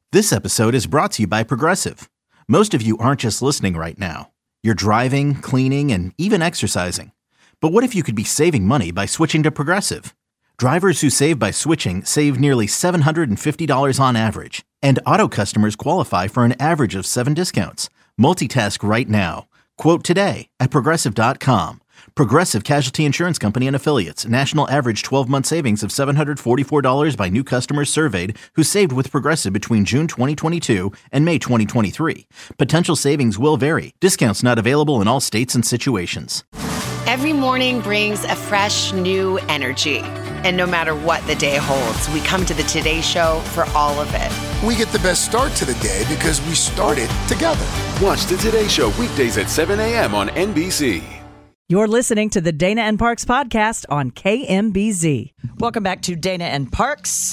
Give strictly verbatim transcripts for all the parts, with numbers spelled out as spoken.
This episode is brought to you by Progressive. Most of you aren't just listening right now. You're driving, cleaning, and even exercising. But what if you could be saving money by switching to Progressive? Drivers who save by switching save nearly seven hundred fifty dollars on average. And auto customers qualify for an average of seven discounts. Multitask right now. Quote today at Progressive dot com. Progressive Casualty Insurance Company and Affiliates. National average twelve-month savings of seven hundred forty-four dollars by new customers surveyed who saved with Progressive between June twenty twenty-two and May twenty twenty-three. Potential savings will vary. Discounts not available in all states and situations. Every morning brings a fresh, new energy. And no matter what the day holds, we come to the Today Show for all of it. We get the best start to the day because we started together. Watch the Today Show weekdays at seven a.m. on N B C. You're listening to the Dana and Parks podcast on K M B Z. Welcome back to Dana and Parks.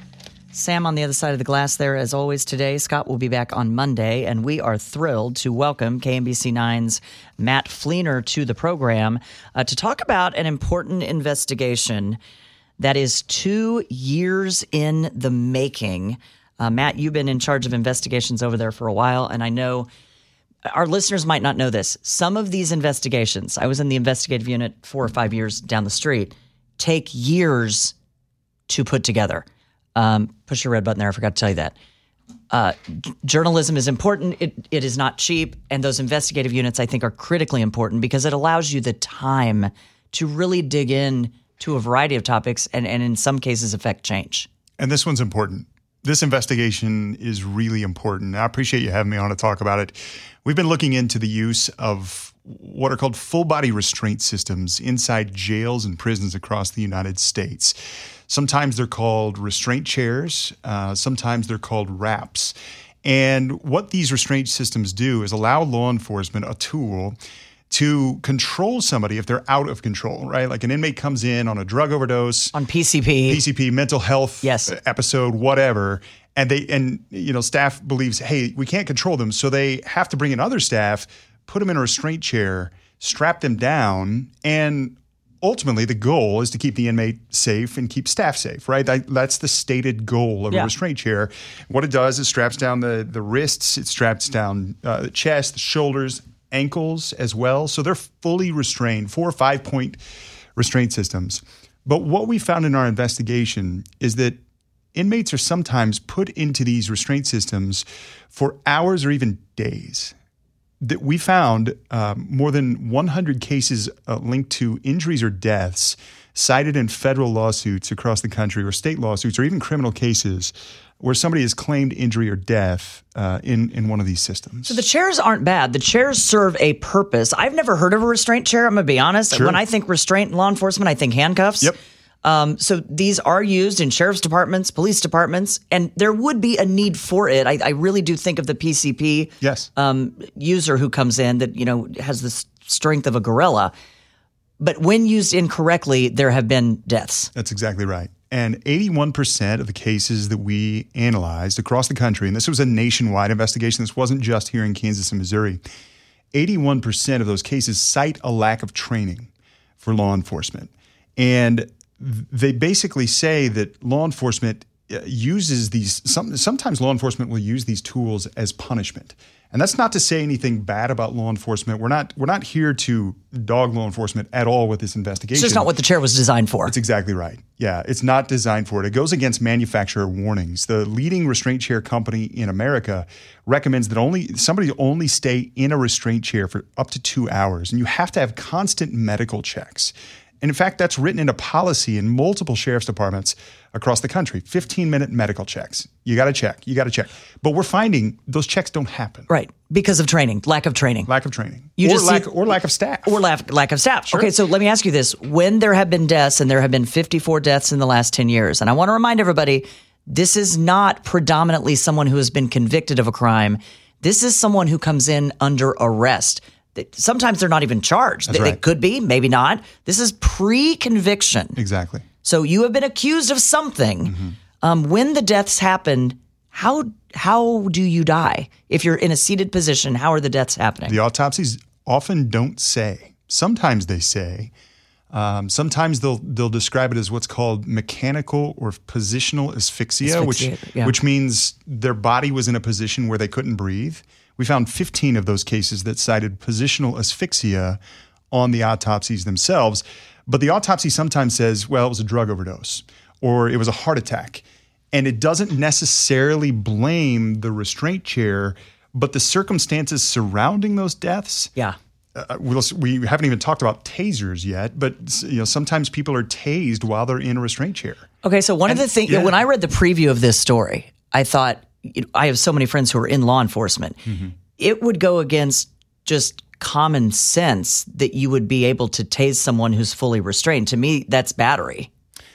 Sam on the other side of the glass there as always today. Scott will be back on Monday, and we are thrilled to welcome K M B C nine's Matt Fleener to the program uh, to talk about an important investigation that is two years in the making. Uh, Matt, you've been in charge of investigations over there for a while, and I know our listeners might not know this. Some of these investigations, I was in the investigative unit four or five years down the street, take years to put together. Um, push your red button there. I forgot to tell you that. Uh, journalism is important. It, it is not cheap. And those investigative units, I think, are critically important because it allows you the time to really dig in to a variety of topics and, and in some cases affect change. And this one's important. This investigation is really important. I appreciate you having me on to talk about it. We've been looking into the use of what are called full-body restraint systems inside jails and prisons across the United States. Sometimes they're called restraint chairs. Uh, sometimes they're called wraps. And what these restraint systems do is allow law enforcement a tool to control somebody if they're out of control, right? Like an inmate comes in on a drug overdose, on P C P, P C P, mental health yes. episode, whatever, and they and you know staff believes, hey, we can't control them, so they have to bring in other staff, put them in a restraint chair, strap them down, and ultimately the goal is to keep the inmate safe and keep staff safe, right? That, that's the stated goal of yeah. a restraint chair. What it does is straps down the the wrists, it straps down uh, the chest, the shoulders, ankles as well. So they're fully restrained, four or five point restraint systems. But what we found in our investigation is that inmates are sometimes put into these restraint systems for hours or even days. That we found um, more than one hundred cases uh, linked to injuries or deaths cited in federal lawsuits across the country or state lawsuits or even criminal cases where somebody has claimed injury or death uh, in, in one of these systems. So the chairs aren't bad. The chairs serve a purpose. I've never heard of a restraint chair, I'm going to be honest. Sure. When I think restraint in law enforcement, I think handcuffs. Yep. Um, so these are used in sheriff's departments, police departments, and there would be a need for it. I, I really do think of the P C P yes. um, user who comes in that, you know, has the strength of a gorilla. But when used incorrectly, there have been deaths. That's exactly right. And eighty-one percent of the cases that we analyzed across the country, and this was a nationwide investigation, this wasn't just here in Kansas and Missouri, eighty-one percent of those cases cite a lack of training for law enforcement. And they basically say that law enforcement uses these, some, sometimes law enforcement will use these tools as punishment. And that's not to say anything bad about law enforcement. We're not we're not here to dog law enforcement at all with this investigation. It's just not what the chair was designed for. That's exactly right. Yeah, it's not designed for it. It goes against manufacturer warnings. The leading restraint chair company in America recommends that only somebody only stay in a restraint chair for up to two hours. And you have to have constant medical checks. And in fact, that's written into policy in multiple sheriff's departments across the country. fifteen-minute medical checks. You got to check. You got to check. But we're finding those checks don't happen. Right. Because of training, lack of training. Lack of training. You or, just lack, see, or lack of staff. Or lack, lack of staff. Sure. Okay, so let me ask you this. When there have been deaths, and there have been fifty-four deaths in the last ten years, and I want to remind everybody, this is not predominantly someone who has been convicted of a crime. This is someone who comes in under arrest. Sometimes they're not even charged. They, right. they could be, maybe not. This is pre-conviction. Exactly. So you have been accused of something. Mm-hmm. Um, when the deaths happen, how how do you die? If you're in a seated position, how are the deaths happening? The autopsies often don't say. Sometimes they say. Um, sometimes they'll they'll describe it as what's called mechanical or positional asphyxia, which yeah. which means their body was in a position where they couldn't breathe. We found fifteen of those cases that cited positional asphyxia on the autopsies themselves. But the autopsy sometimes says, well, it was a drug overdose or it was a heart attack. And it doesn't necessarily blame the restraint chair, but the circumstances surrounding those deaths. Yeah. Uh, we'll, we haven't even talked about tasers yet, but you know sometimes people are tased while they're in a restraint chair. Okay, so one And- of the things, yeah. when I read the preview of this story, I thought, you know, I have so many friends who are in law enforcement. Mm-hmm. It would go against just common sense that you would be able to tase someone who's fully restrained. To me, that's battery.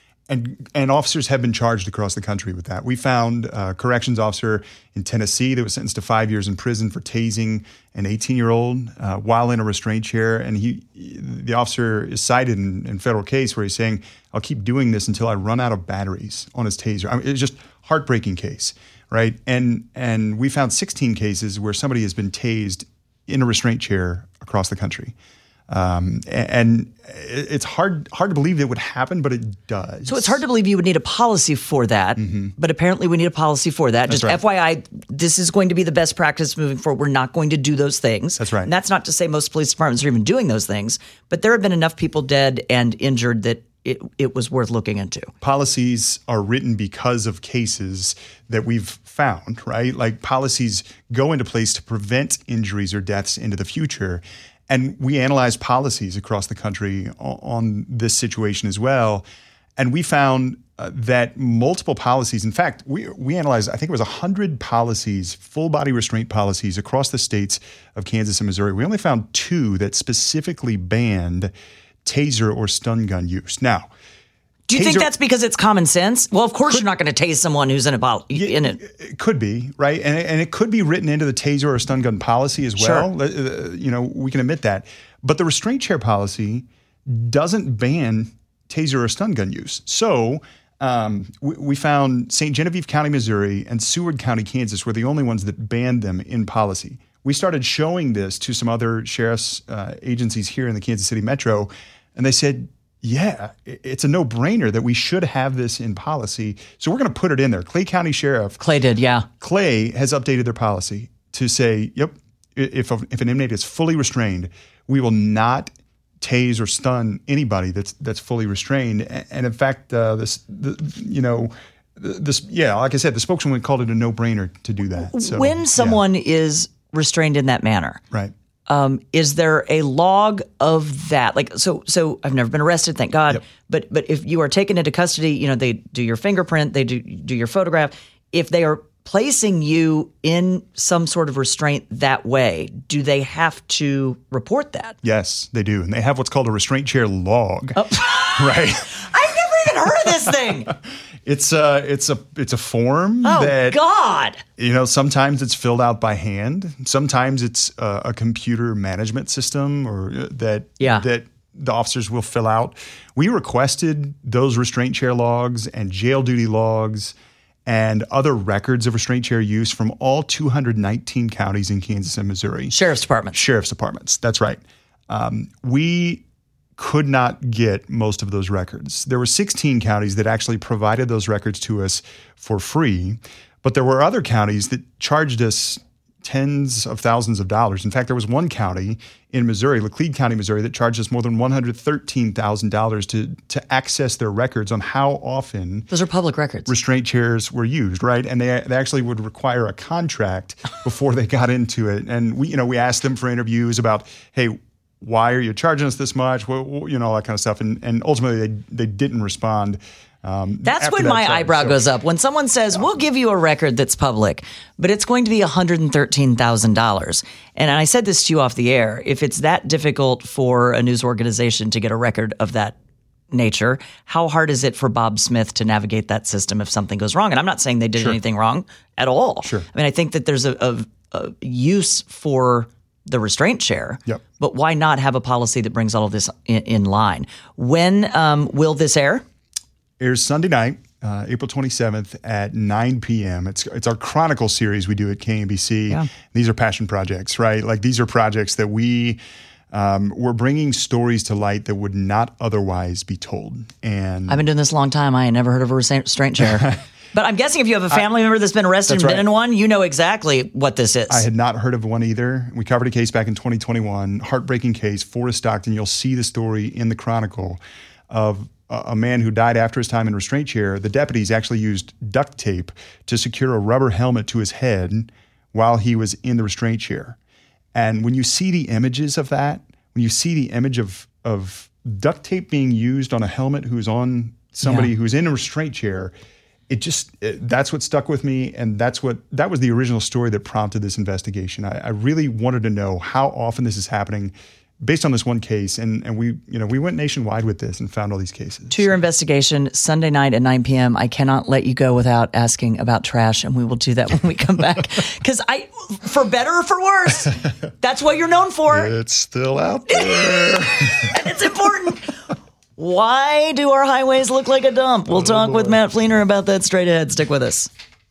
And and officers have been charged across the country with that. We found a corrections officer in Tennessee that was sentenced to five years in prison for tasing an eighteen-year-old uh, while in a restraint chair. And he, the officer is cited in, in federal case where he's saying, "I'll keep doing this until I run out of batteries on his taser." I mean, it's just heartbreaking case, right? And and we found sixteen cases where somebody has been tased in a restraint chair across the country. Um, and it's hard hard to believe it would happen, but it does. So it's hard to believe you would need a policy for that, mm-hmm. but apparently we need a policy for that. That's Just right. F Y I, this is going to be the best practice moving forward. We're not going to do those things. That's right. And that's not to say most police departments are even doing those things, but there have been enough people dead and injured that it, it was worth looking into. Policies are written because of cases that we've found, right? Like policies go into place to prevent injuries or deaths into the future. And we analyzed policies across the country on, on this situation as well. And we found uh, that multiple policies, in fact, we we analyzed, I think it was one hundred policies, full body restraint policies across the states of Kansas and Missouri. We only found two that specifically banned taser or stun gun use. Now, Do you think taser- that's because it's common sense? Well, of course you're not going to tase someone who's in a pol- in it. It could be, right? And, and it could be written into the taser or stun gun policy as well. Sure. Uh, you know, we can admit that. But the restraint chair policy doesn't ban taser or stun gun use. So um, we, we found Saint Genevieve County, Missouri, and Seward County, Kansas were the only ones that banned them in policy. We started showing this to some other sheriff's uh, agencies here in the Kansas City metro, and they said, yeah, it's a no-brainer that we should have this in policy. So we're going to put it in there. Clay County Sheriff Clay did, yeah. Clay has updated their policy to say, yep, if a, if an inmate is fully restrained, we will not tase or stun anybody that's that's fully restrained. And in fact, uh, this, the, you know, this, yeah, like I said, the spokesman called it a no-brainer to do that. So, when someone yeah. is restrained in that manner, right. Um, is there a log of that? Like, so, so I've never been arrested, thank God. Yep. But, but if you are taken into custody, you know, they do your fingerprint, they do do your photograph. If they are placing you in some sort of restraint that way, do they have to report that? Yes, they do. And they have what's called a restraint chair log, oh. right? I've never even heard of this thing. It's a it's a it's a form Oh that God! You know, sometimes it's filled out by hand. Sometimes it's a, a computer management system, or that Yeah. that the officers will fill out. We requested those restraint chair logs and jail duty logs and other records of restraint chair use from all two hundred nineteen counties in Kansas and Missouri. Sheriff's Department. Sheriff's departments. That's right. Um, we could not get most of those records. There were sixteen counties that actually provided those records to us for free, but there were other counties that charged us tens of thousands of dollars. In fact, there was one county in Missouri, Laclede County, Missouri, that charged us more than one hundred thirteen thousand dollars to to access their records on how often Those are public records. restraint chairs were used, right? And they they actually would require a contract before they got into it. And we, you know, we asked them for interviews about, hey, why are you charging us this much? Well, you know, all that kind of stuff. And and ultimately, they they didn't respond. Um, That's after when that my time. eyebrow So- goes up. When someone says, we'll give you a record that's public, but it's going to be one hundred thirteen thousand dollars. And I said this to you off the air. If it's that difficult for a news organization to get a record of that nature, how hard is it for Bob Smith to navigate that system if something goes wrong? And I'm not saying they did Sure. anything wrong at all. Sure. I mean, I think that there's a, a, a use for the restraint chair, Yep. but why not have a policy that brings all of this in, in line? When um, will this air? Airs Sunday night, uh, April twenty-seventh at nine p.m. It's it's our Chronicle series we do at K M B C. Yeah. These are passion projects, right? Like these are projects that we Um, we're bringing stories to light that would not otherwise be told. And I've been doing this a long time. I ain't never heard of a restraint chair. But I'm guessing if you have a family I, member that's been arrested and been right. in one, you know exactly what this is. I had not heard of one either. We covered a case back in twenty twenty-one, heartbreaking case, Forrest Stockton. You'll see the story in the Chronicle of a, a man who died after his time in a restraint chair. The deputies actually used duct tape to secure a rubber helmet to his head while he was in the restraint chair. And when you see the images of that, when you see the image of, of duct tape being used on a helmet who's on somebody yeah. who's in a restraint chair, it just, it, that's what stuck with me. And that's what, that was the original story that prompted this investigation. I, I really wanted to know how often this is happening based on this one case. And, and we, you know, we went nationwide with this and found all these cases. To your investigation, Sunday night at nine p.m., I cannot let you go without asking about trash. And we will do that when we come back. Because I, for better or for worse, that's what you're known for. It's still out there. And it's important. Why do our highways look like a dump? We'll talk with Matt Fleener about that straight ahead. Stick with us.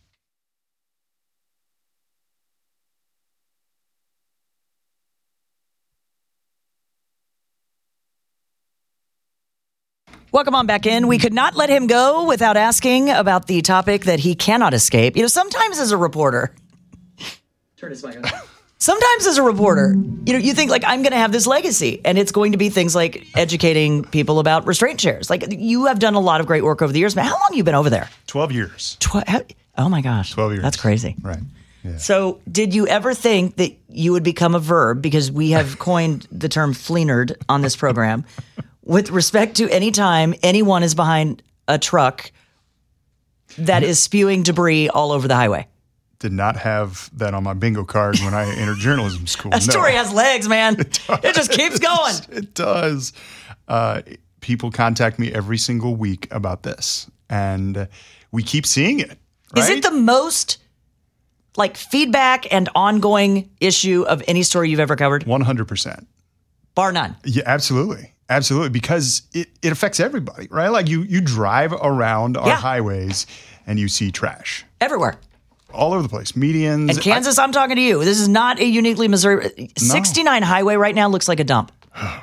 Welcome on back in. We could not let him go without asking about the topic that he cannot escape. You know, sometimes as a reporter, turn his mic on. Sometimes as a reporter, you know, you think like, I'm going to have this legacy and it's going to be things like educating people about restraint chairs. Like you have done a lot of great work over the years, man. How long have you been over there? twelve years. Tw- oh my gosh. twelve years. That's crazy. Right. Yeah. So did you ever think that you would become a verb? Because we have coined the term fleenered on this program with respect to any time anyone is behind a truck that is spewing debris all over the highway. Did not have that on my bingo card when I entered journalism school. That story no. has legs, man. It, it just keeps going. It does. Uh, people contact me every single week about this, and we keep seeing it. Right? Is it the most like feedback and ongoing issue of any story you've ever covered? one hundred percent. Bar none. Yeah, absolutely. Absolutely. Because it, it affects everybody, right? Like you, you drive around our yeah. highways and you see trash. Everywhere. All over the place. Medians. And Kansas, I, I'm talking to you. This is not a uniquely Missouri. No. sixty-nine highway right now looks like a dump.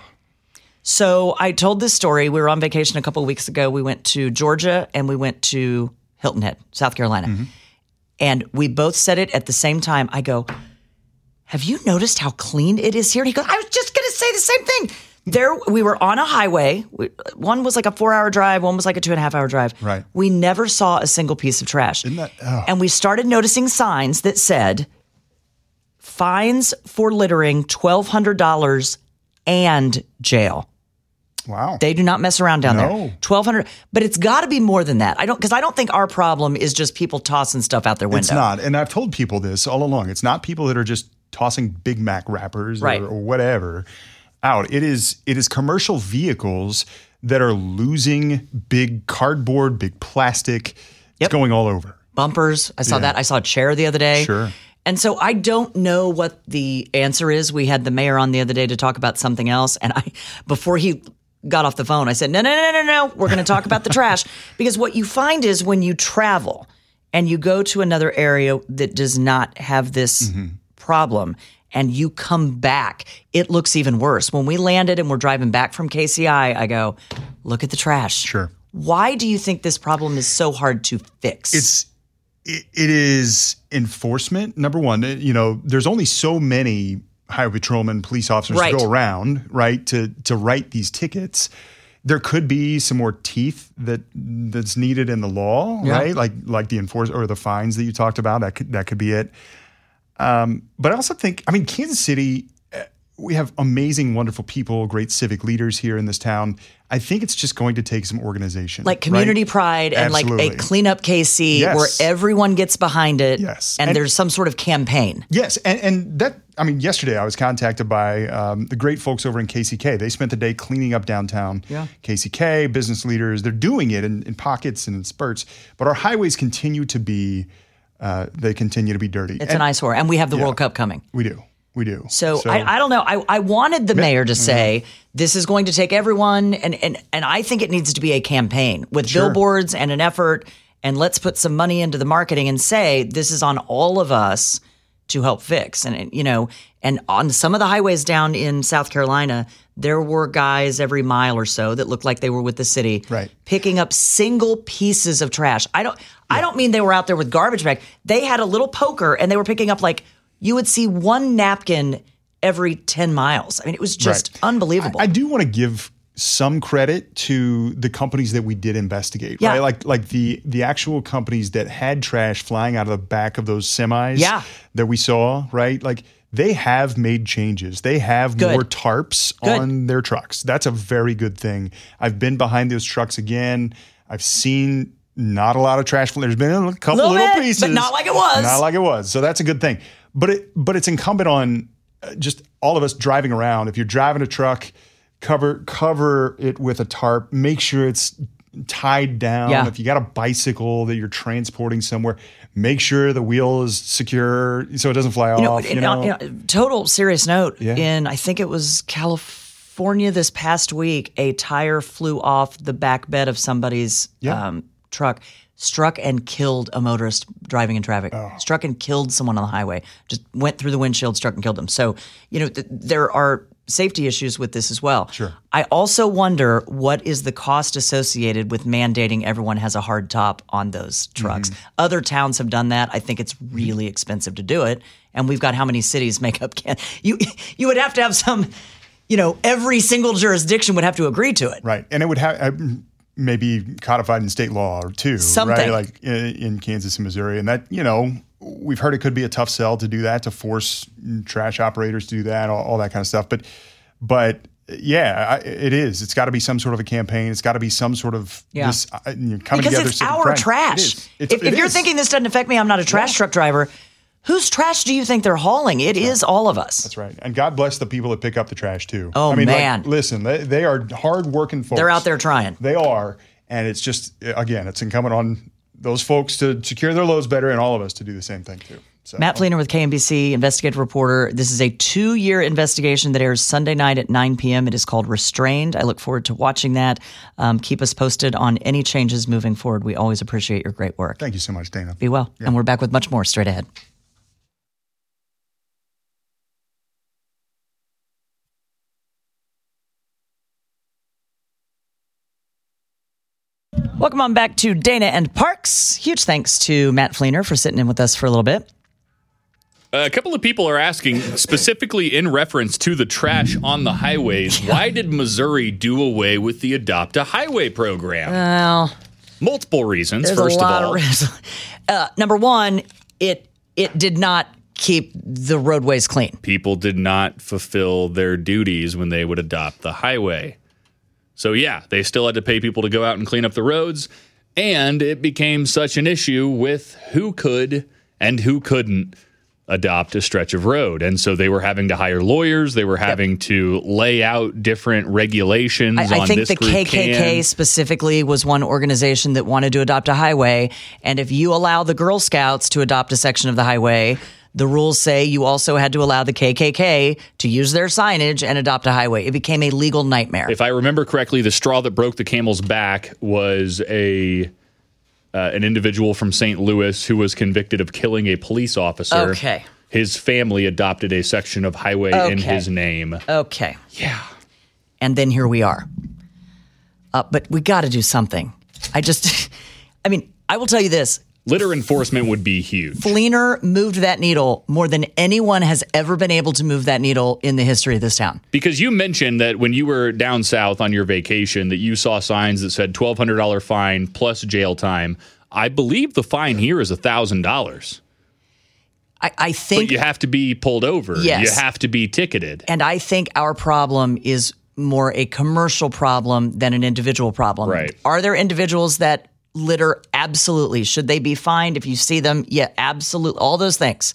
So I told this story. We were on vacation a couple of weeks ago. We went to Georgia and we went to Hilton Head, South Carolina. Mm-hmm. And we both said it at the same time. I go, have you noticed how clean it is here? And he goes, I was just going to say the same thing. There, we were on a highway. We, one was like a four-hour drive. One was like a two-and-a-half-hour drive. Right. We never saw a single piece of trash. Isn't that, oh. And we started noticing signs that said, fines for littering, twelve hundred dollars and jail. Wow. They do not mess around down no. there. twelve hundred dollars. But it's got to be more than that. I don't, because I don't think our problem is just people tossing stuff out their window. It's not. And I've told people this all along. It's not people that are just tossing Big Mac wrappers right. or, or whatever out. It is it is commercial vehicles that are losing big cardboard, big plastic. Yep. It's going all over. Bumpers. I saw yeah. that. I saw a chair the other day. Sure. And so I don't know what the answer is. We had the mayor on the other day to talk about something else. And I, before he got off the phone, I said, no, no, no, no, no. We're going to talk about the trash. Because what you find is when you travel and you go to another area that does not have this mm-hmm. problem, and you come back, it looks even worse. When we landed and we're driving back from K C I, I go, look at the trash. Sure. Why do you think this problem is so hard to fix? It's it, it is enforcement. Number one, you know, there's only so many highway patrolmen, police officers right. to go around, right, to to write these tickets. There could be some more teeth that that's needed in the law, yeah. right? Like like the enforce or the fines that you talked about. That could that could be it. Um, but I also think, I mean, Kansas City, we have amazing, wonderful people, great civic leaders here in this town. I think it's just going to take some organization. Like community right? pride and Absolutely. like a cleanup K C yes. where everyone gets behind it yes. and, and there's some sort of campaign. Yes. And, and that, I mean, yesterday I was contacted by um, the great folks over in K C K. They spent the day cleaning up downtown yeah. K C K, business leaders. They're doing it in, in pockets and in spurts. But our highways continue to be Uh, they continue to be dirty. It's and, an eyesore. And we have the yeah, World Cup coming. We do. We do. So, so I, I don't know. I, I wanted the mayor to say, this is going to take everyone. And, and, and I think it needs to be a campaign with sure. billboards and an effort. And let's put some money into the marketing and say, this is on all of us to help fix. And, you know, and on some of the highways down in South Carolina, there were guys every mile or so that looked like they were with the city, right, picking up single pieces of trash. I don't, yeah. I don't mean they were out there with garbage bag. They had a little poker and they were picking up, like, you would see one napkin every ten miles. I mean, it was just right. unbelievable. I, I do want to give some credit to the companies that we did investigate, yeah. right? Like like the the actual companies that had trash flying out of the back of those semis yeah. that we saw, right? Like they have made changes. They have good. more tarps good. on their trucks. That's a very good thing. I've been behind those trucks again. I've seen not a lot of trash. There's been a couple little, little bit, pieces. but not like it was. Not like it was. So that's a good thing. But it but it's incumbent on just all of us driving around. If you're driving a truck, cover cover it with a tarp. Make sure it's tied down. Yeah. If you got a bicycle that you're transporting somewhere, make sure the wheel is secure so it doesn't fly you know, off. In, you know? you know, total serious note. Yeah. In I think it was California this past week, a tire flew off the back bed of somebody's Yeah. um, truck. Struck and killed a motorist driving in traffic. Oh. Struck and killed someone on the highway. Just went through the windshield, struck and killed them. So, you know, th- there are safety issues with this as well. Sure. I also wonder what is the cost associated with mandating everyone has a hard top on those trucks. Mm-hmm. Other towns have done that. I think it's really expensive to do it. And we've got how many cities make up can you you would have to have some, you know, every single jurisdiction would have to agree to it. Right. And it would have maybe codified in state law or two, Something. right? Like in, in Kansas and Missouri. And that, you know, we've heard it could be a tough sell to do that, to force trash operators to do that, all, all that kind of stuff. But, but yeah, I, it is. It's got to be some sort of a campaign. It's got to be some sort of Yeah. this uh, you know, coming Because together. it's so our friends. trash. It is. It's, if it if you're is. thinking this doesn't affect me, I'm not a trash Yeah. truck driver. Whose trash do you think they're hauling? It is all of us. That's right. And God bless the people that pick up the trash too. Oh, I mean, man. Like, listen, they, they are hardworking folks. They're out there trying. They are. And it's just, again, it's incumbent on those folks to secure their loads better and all of us to do the same thing too. So, Matt Fleener with K M B C, investigative reporter. This is a two-year investigation that airs Sunday night at nine p.m. It is called Restrained. I look forward to watching that. Um, keep us posted on any changes moving forward. We always appreciate your great work. Thank you so much, Dana. Be well. Yeah. And we're back with much more straight ahead. Welcome on back to Dana and Parks. Huge thanks to Matt Fleener for sitting in with us for a little bit. A couple of people are asking, specifically in reference to the trash on the highways, why did Missouri do away with the Adopt a Highway program? Well, multiple reasons. there's First a lot of all, of reasons. Uh, number one, it it did not keep the roadways clean. people did not fulfill their duties when they would adopt the highway. So yeah, they still had to pay people to go out and clean up the roads, and it became such an issue with who could and who couldn't adopt a stretch of road. And so they were having to hire lawyers. They were having yep. to lay out different regulations I, on I think this the group K K K can. specifically was one organization that wanted to adopt a highway. And if you allow the Girl Scouts to adopt a section of the highway, the rules say you also had to allow the K K K to use their signage and adopt a highway. It became a legal nightmare. If I remember correctly, the straw that broke the camel's back was a uh, an individual from Saint Louis who was convicted of killing a police officer. Okay. His family adopted a section of highway Okay. in his name. Okay. Yeah. And then here we are. Uh, but we got to do something. I just, I mean, I will tell you this. Litter enforcement would be huge. Fleener moved that needle more than anyone has ever been able to move that needle in the history of this town. Because you mentioned that when you were down south on your vacation that you saw signs that said twelve hundred dollars fine plus jail time. I believe the fine here is one thousand dollars. I, I think... But you have to be pulled over. Yes. You have to be ticketed. And I think our problem is more a commercial problem than an individual problem. Right. Are there individuals that litter? Absolutely. Should they be fined if you see them? Yeah, absolutely. All those things.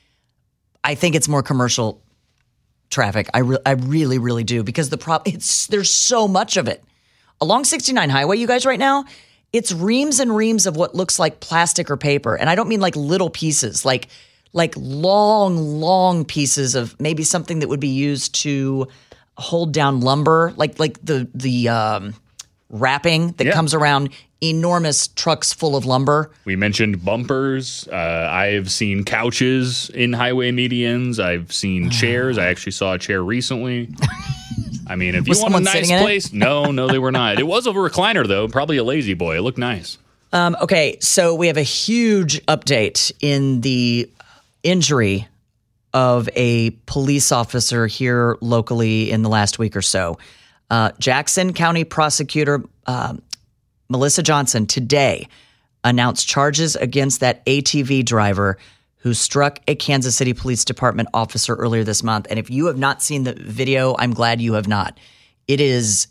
I think it's more commercial traffic. I, re- I really, really do, because the problem, it's there's so much of it. Along sixty-nine Highway, you guys, right now, it's reams and reams of what looks like plastic or paper. And I don't mean like little pieces, like like long, long pieces of maybe something that would be used to hold down lumber, like like the the um, wrapping that Yeah. comes around enormous trucks full of lumber. We mentioned bumpers. Uh, I've seen couches in highway medians. I've seen chairs. I actually saw a chair recently. I mean, if you Was want a someone nice sitting in it? place, no, no, they were not. It was a recliner though, probably a lazy boy. It looked nice. Um, okay, so we have a huge update in the injury of a police officer here locally in the last week or so. Uh, Jackson County prosecutor uh, Melissa Johnson today announced charges against that A T V driver who struck a Kansas City Police Department officer earlier this month. And if you have not seen the video, I'm glad you have not. It is,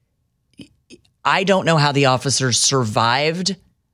I don't know how the officer survived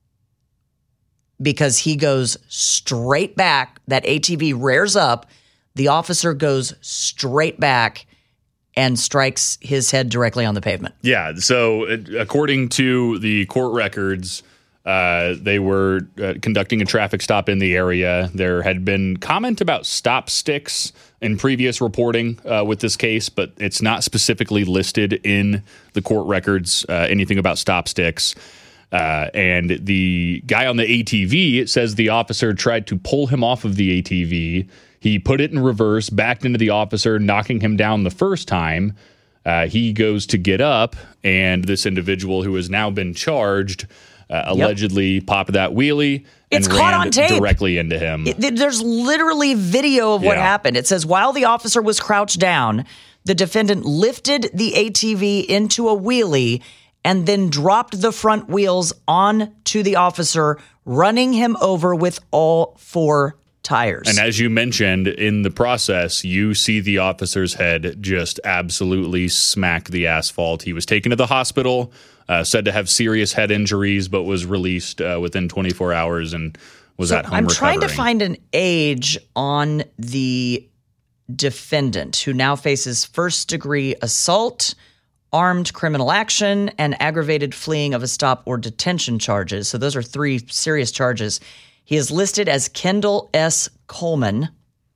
because he goes straight back. That A T V rears up. The officer goes straight back and strikes his head directly on the pavement. Yeah. So uh, according to the court records, uh, they were uh, conducting a traffic stop in the area. There had been comment about stop sticks in previous reporting uh, with this case, but it's not specifically listed in the court records, uh, anything about stop sticks. Uh, and the guy on the A T V, it says the officer tried to pull him off of the A T V. He put it in reverse, backed into the officer, knocking him down the first time. Uh, he goes to get up, and this individual who has now been charged uh, allegedly yep. popped that wheelie it's and caught ran on tape. directly into him. It, there's literally video of what Yeah. happened. It says, while the officer was crouched down, the defendant lifted the A T V into a wheelie and then dropped the front wheels onto the officer, running him over with all four tires. And as you mentioned, in the process, you see the officer's head just absolutely smack the asphalt. He was taken to the hospital, uh, said to have serious head injuries, but was released uh, within twenty-four hours and was So at home I'm recovering. trying to find an age on the defendant who now faces first-degree assault, armed criminal action, and aggravated fleeing of a stop or detention charges. So those are three serious charges. He is listed as Kendall S. Coleman,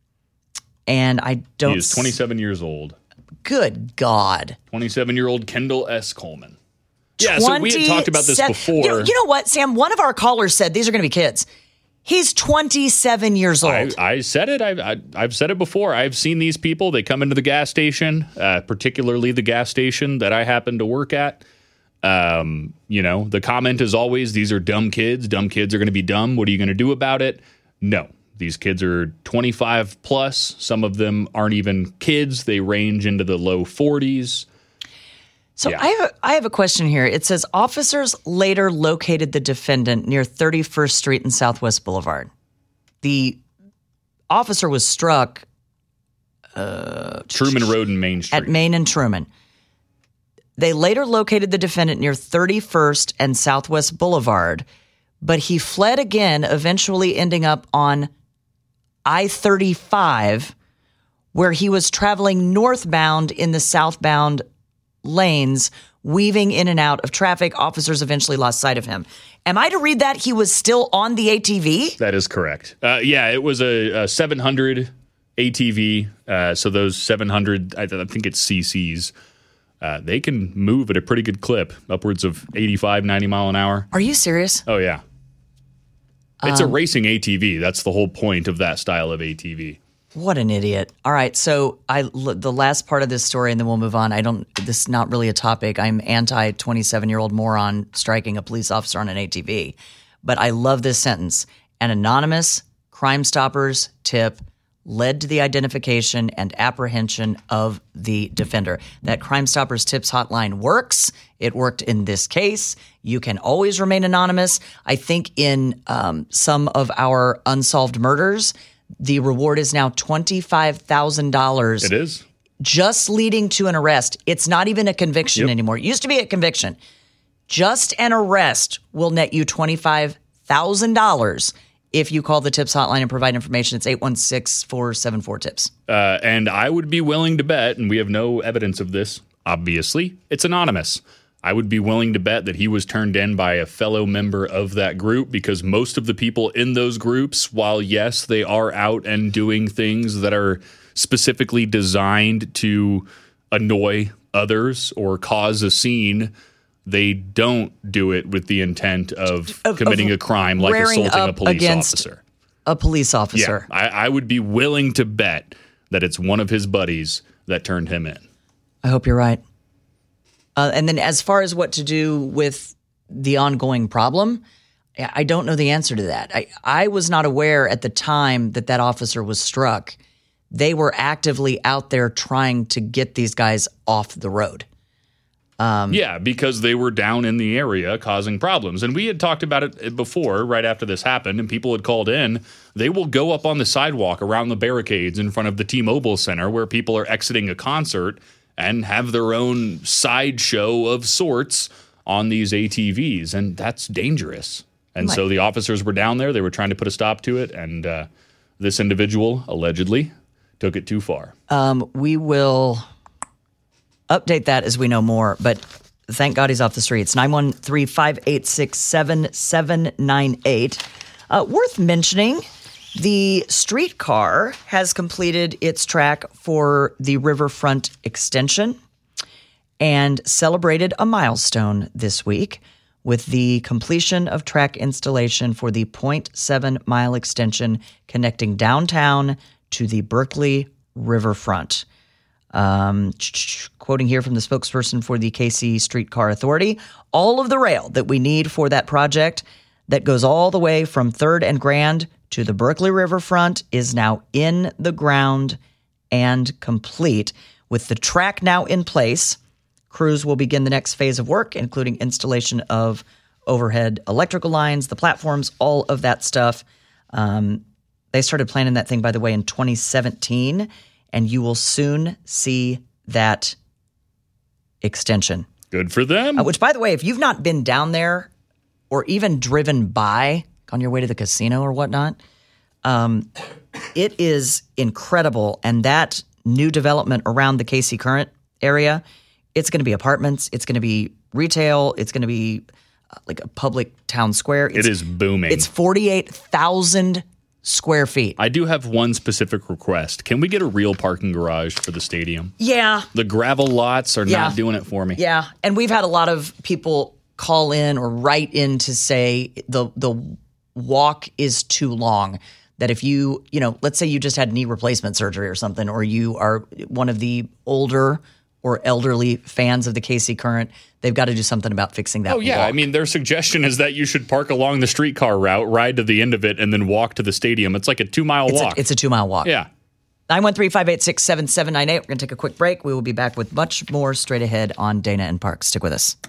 and I don't... He is twenty-seven years old. Good God. twenty-seven-year-old Kendall S. Coleman. Yeah, so we had talked about this before. You know, you know what, Sam? One of our callers said these are going to be kids. He's twenty-seven years old. I, I said it. I've, I, I've said it before. I've seen these people. They come into the gas station, uh, particularly the gas station that I happen to work at. Um, you know, the comment is always, these are dumb kids. Dumb kids are going to be dumb. What are you going to do about it? No. These kids are twenty-five plus. Some of them aren't even kids. They range into the low forties. So Yeah. I have a, I have a question here. It says officers later located the defendant near thirty-first Street and Southwest Boulevard. The officer was struck uh, Truman Road and Main Street. at Main and Truman. They later located the defendant near thirty-first and Southwest Boulevard, but he fled again, eventually ending up on I thirty-five, where he was traveling northbound in the southbound lanes, weaving in and out of traffic. Officers eventually lost sight of him. Am I to read that he was still on the A T V? That is correct. Uh, yeah, it was a, a seven hundred A T V. Uh, so those seven hundred, I, I think it's C Cs. Uh, they can move at a pretty good clip, upwards of eighty-five, ninety mile an hour. Are you serious? Oh, yeah. It's Um, a racing A T V. That's the whole point of that style of A T V. What an idiot. All right, so I the last part of this story, and then we'll move on. I don't, this is not really a topic. I'm anti twenty-seven-year-old moron striking a police officer on an A T V. But I love this sentence. An anonymous Crime Stoppers tip led to the identification and apprehension of the defender. That Crime Stoppers tips hotline works. It worked in this case. You can always remain anonymous. I think in um, some of our unsolved murders, the reward is now twenty-five thousand dollars. It is. Just leading to an arrest. It's not even a conviction Yep. anymore. It used to be a conviction. Just an arrest will net you twenty-five thousand dollars if you call the TIPS hotline and provide information. It's eight one six, four seven four, TIPS. Uh, and I would be willing to bet, and we have no evidence of this, obviously, it's anonymous. I would be willing to bet that he was turned in by a fellow member of that group, because most of the people in those groups, while yes, they are out and doing things that are specifically designed to annoy others or cause a scene, they don't do it with the intent of, Of- committing of a crime like rearing assaulting a up police against officer. A police Yeah, officer. I, I would be willing to bet that it's one of his buddies that turned him in. I hope you're right. Uh, and then as far as what to do with the ongoing problem, I I don't know the answer to that. I, I was not aware at the time that that officer was struck. They were actively out there trying to get these guys off the road. Um, Yeah, because they were down in the area causing problems. And we had talked about it before, right after this happened, and people had called in. They will go up on the sidewalk around the barricades in front of the T-Mobile Center where people are exiting a concert and have their own sideshow of sorts on these A T Vs. And that's dangerous. And so the officers were down there. They were trying to put a stop to it. And uh, this individual, allegedly, took it too far. Um, we will update that as we know more, but thank God he's off the streets. nine one three, five eight six, seven seven nine eight. Uh, worth mentioning, the streetcar has completed its track for the Riverfront extension and celebrated a milestone this week with the completion of track installation for the zero point seven mile extension connecting downtown to the Berkeley Riverfront. Um, quoting here from the spokesperson for the K C Streetcar Authority, all of the rail that we need for that project that goes all the way from third and Grand to the Berkeley Riverfront is now in the ground and complete. With the track now in place, crews will begin the next phase of work, including installation of overhead electrical lines, the platforms, all of that stuff. Um, they started planning that thing, by the way, in twenty seventeen, and you will soon see that extension. Good for them. Uh, which, by the way, if you've not been down there or even driven by on your way to the casino or whatnot, um, it is incredible. And that new development around the K C Current area, it's going to be apartments, it's going to be retail, it's going to be uh, like a public town square. It's, it is booming. It's forty-eight thousand square feet. I do have one specific request. Can we get a real parking garage for the stadium? Yeah. The gravel lots are Yeah. not doing it for me. Yeah. And we've had a lot of people call in or write in to say the the walk is too long. That if you, you know, let's say you just had knee replacement surgery or something, or you are one of the older or elderly fans of the K C Current, they've got to do something about fixing that Oh, yeah. walk. I mean, their suggestion is that you should park along the streetcar route, ride to the end of it, and then walk to the stadium. It's like a two-mile It's walk. a, it's a two-mile walk. yeah. nine one three, five eight six, seven seven nine eight. We're going to take a quick break. We will be back with much more straight ahead on Dana and Park. Stick with us.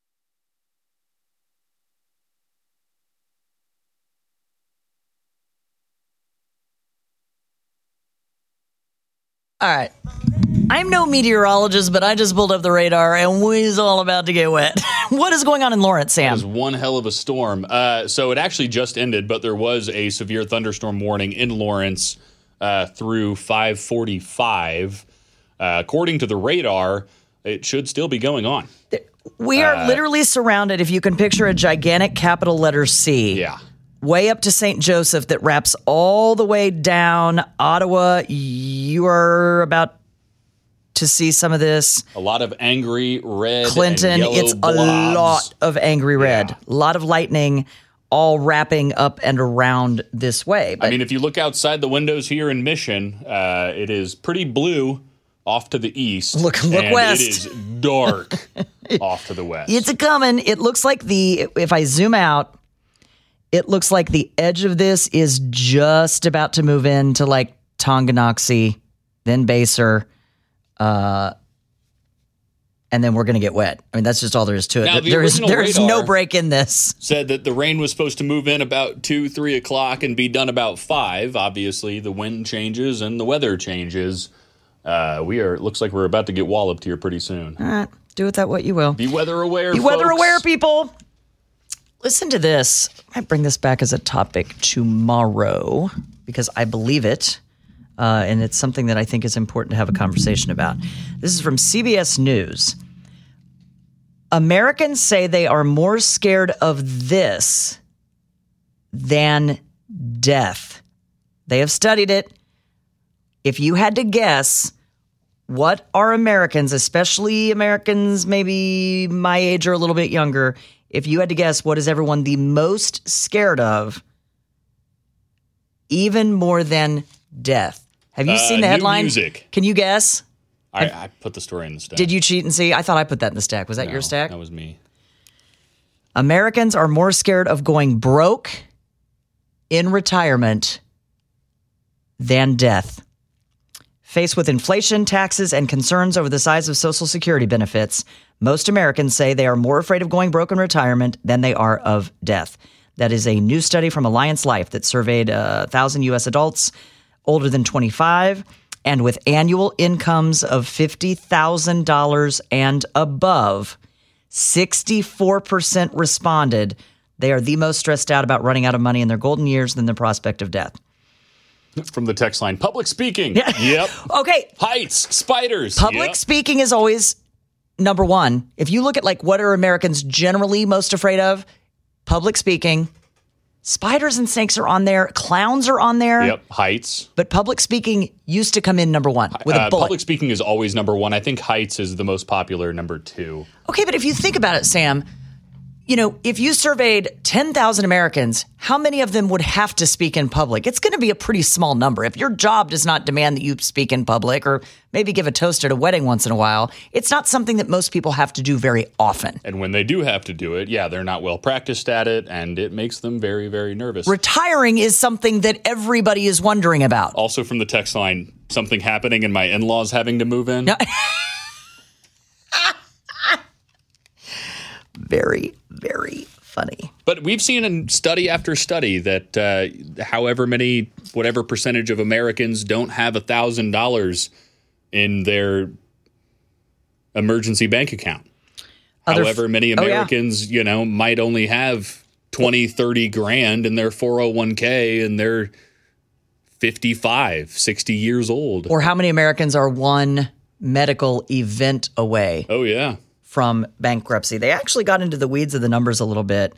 All right. I'm no meteorologist, but I just pulled up the radar and we's all about to get wet. What is going on in Lawrence, It Sam? was one hell of a storm. Uh, so it actually just ended, but there was a severe thunderstorm warning in Lawrence uh, through five forty-five. Uh, according to the radar, it should still be going on. We are literally surrounded, if you can picture a gigantic capital letter C. Yeah. Way up to Saint Joseph that wraps all the way down Ottawa. You are about to see some of this. A lot of angry red Clinton, and yellow it's blobs. a lot of angry red. Yeah. A lot of lightning all wrapping up and around this way. But I mean, if you look outside the windows here in Mission, uh, it is pretty blue off to the east. Look- look and west. It is dark off to the west. it's a coming. It looks like the, if I zoom out, it looks like the edge of this is just about to move into like Tonganoxie, then Baser, uh, and then we're going to get wet. I mean, that's just all there is to it. Now, the there is original there is no radar- break in this. Said that the rain was supposed to move in about two, three o'clock and be done about five. Obviously, the wind changes and the weather changes. Uh, we are. It looks like we're about to get walloped here pretty soon. All right, do with that what you will. Be weather aware. Be weather folks. aware, people. Listen to this. I might bring this back as a topic tomorrow because I believe it, uh, and it's something that I think is important to have a conversation about. This is from C B S News. Americans say they are more scared of this than death. They have studied it. If you had to guess, what are Americans, especially Americans maybe my age or a little bit younger, if you had to guess, what is everyone the most scared of, even more than death? Have you Uh, seen the new headline? music. Can you guess? I, I put the story in the stack. Did you cheat and see? I thought I put that in the stack. Was that No, your stack? That was me. Americans are more scared of going broke in retirement than death. Faced with inflation, taxes, and concerns over the size of Social Security benefits, most Americans say they are more afraid of going broke in retirement than they are of death. That is a new study from Alliance Life that surveyed uh, one thousand U S adults older than twenty-five and with annual incomes of fifty thousand dollars and above. sixty-four percent responded they are the most stressed out about running out of money in their golden years than the prospect of death. From the text line, public speaking. Yep. Okay. Heights, spiders. Public Yep. speaking is always number one. If you look at like what are Americans generally most afraid of, public speaking, spiders and snakes are on there, clowns are on there. Yep. Heights. But public speaking used to come in number one with a Uh, bullet. public speaking is always number one. I think heights is the most popular, number two. Okay, but if you think about it, Sam, you know, if you surveyed ten thousand Americans, how many of them would have to speak in public? It's going to be a pretty small number. If your job does not demand that you speak in public or maybe give a toast at a wedding once in a while, it's not something that most people have to do very often. And when they do have to do it, yeah, they're not well practiced at it, and it makes them very, very nervous. Retiring is something that everybody is wondering about. Also from the text line, something happening and my in-laws having to move in. Very, very funny. But we've seen in study after study that uh, however many, whatever percentage of Americans don't have one thousand dollars in their emergency bank account. Other f- however many Oh, yeah. Americans, you know, might only have twenty, thirty grand in their four oh one k and they're fifty-five, sixty years old. Or how many Americans are one medical event away Oh, yeah. from bankruptcy? They actually got into the weeds of the numbers a little bit.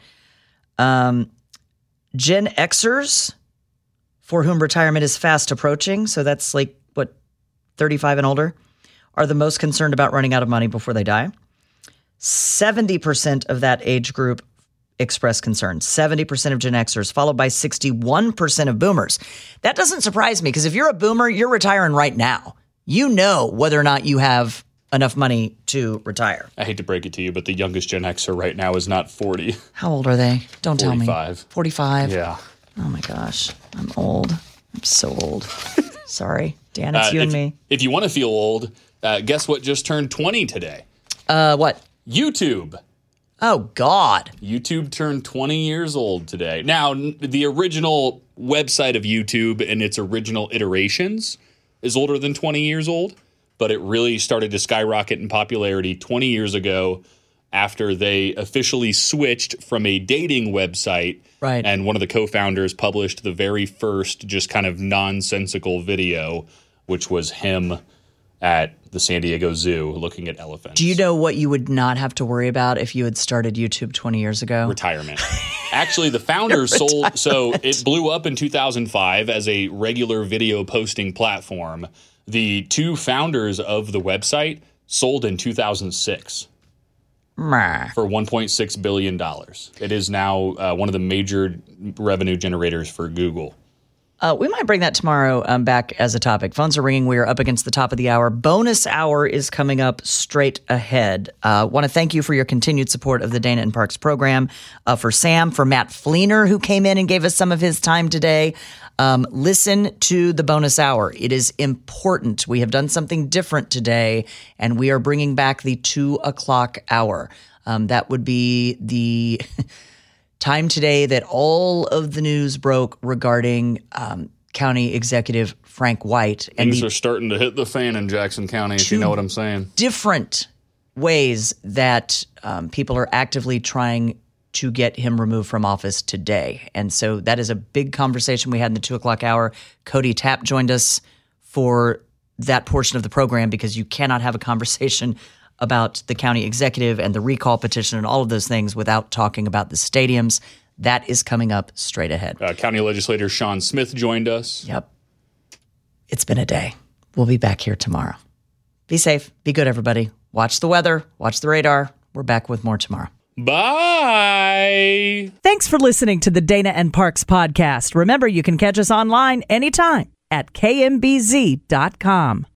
Um, Gen Xers, for whom retirement is fast approaching, so that's like, what, thirty-five and older, are the most concerned about running out of money before they die. seventy percent of that age group express concern. seventy percent of Gen Xers, followed by sixty-one percent of boomers. That doesn't surprise me because if you're a boomer, you're retiring right now. You know whether or not you have enough money to retire. I hate to break it to you, but the youngest Gen Xer right now is not forty. How old are they? Don't tell me. forty-five. forty-five? Yeah. Oh my gosh. I'm old. I'm so old. Sorry. Dan, it's Uh, you if, and me. If you want to feel old, uh, guess what just turned twenty today? Uh, what? YouTube. Oh, God. YouTube turned twenty years old today. Now, n- the original website of YouTube and its original iterations is older than twenty years old, but it really started to skyrocket in popularity twenty years ago after they officially switched from a dating website. Right. And one of the co-founders published the very first just kind of nonsensical video, which was him at the San Diego Zoo looking at elephants. Do you know what you would not have to worry about if you had started YouTube twenty years ago? Retirement. Actually, the founders sold, so it blew up in two thousand five as a regular video posting platform. The two founders of the website sold in two thousand six Meh. for one point six billion dollars. It is now uh, one of the major revenue generators for Google. Uh, we might bring that tomorrow um, back as a topic. Phones are ringing. We are up against the top of the hour. Bonus hour is coming up straight ahead. Uh, want to thank you for your continued support of the Dana and Parks program. Uh, for Sam, for Matt Fleener, who came in and gave us some of his time today. Um, listen to the bonus hour. It is important. We have done something different today, and we are bringing back the two o'clock hour. Um, that would be the time today that all of the news broke regarding um, County Executive Frank White and Things the are starting to hit the fan in Jackson County, if you Two- know what I'm saying. different ways that um, people are actively trying to get him removed from office today. And so that is a big conversation we had in the two o'clock hour. Cody Tapp joined us for that portion of the program because you cannot have a conversation about the county executive and the recall petition and all of those things without talking about the stadiums. That is coming up straight ahead. Uh, County Legislator Sean Smith joined us. Yep. It's been a day. We'll be back here tomorrow. Be safe. Be good, everybody. Watch the weather. Watch the radar. We're back with more tomorrow. Bye. Thanks for listening to the Dana and Parks podcast. Remember, you can catch us online anytime at K M B Z dot com.